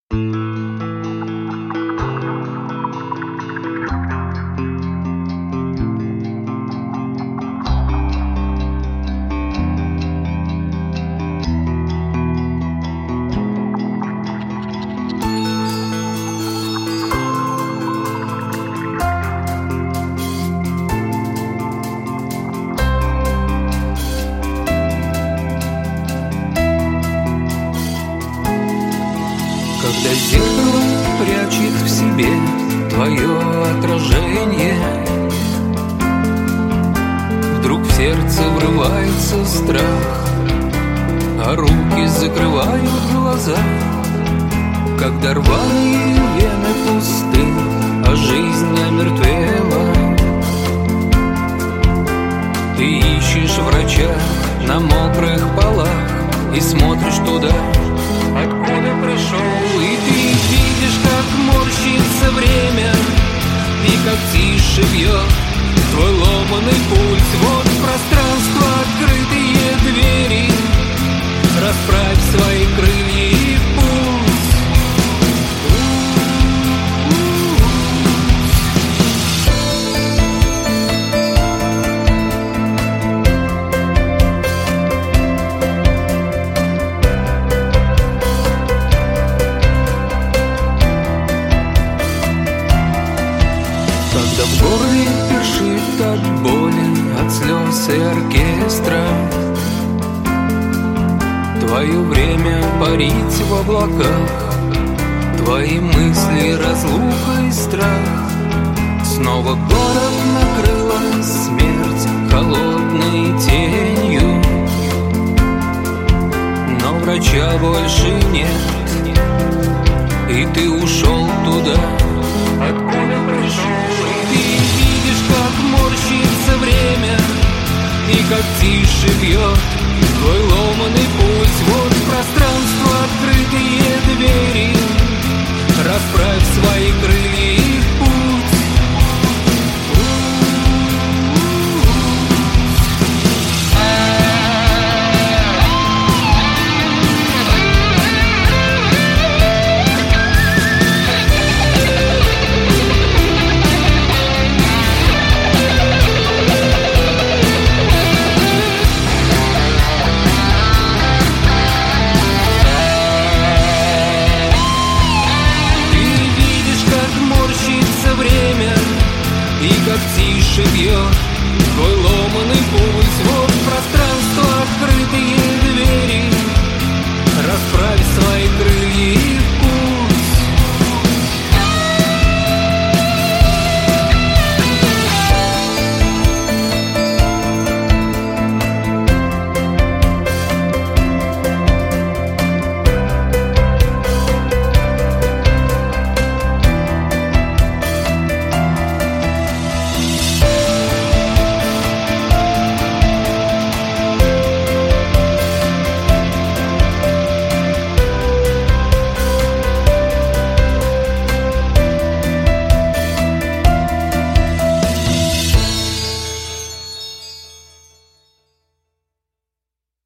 Когда зеркало прячет в себе твое отражение, вдруг в сердце врывается страх, а руки закрывают глаза. Когда рваные вены пусты, а жизнь омертвела, ты ищешь врача на мокрых полах и смотришь туда, откуда пришел. И ты видишь, как морщится время, и как тише бьет твой ломаный пульс. Вот пространство, открытые двери, расправь свои крылья и пусть. Когда в горле першит от боли, от слез и оркестра, твое время парить в облаках, твои мысли, разлука и страх. Снова город накрыла смерть холодной тенью, но врача больше нет, и ты ушел туда, откуда пришел. И ты видишь, как морщится время, и как тише бьет твой ломаный пульс. Вот пространство, открытые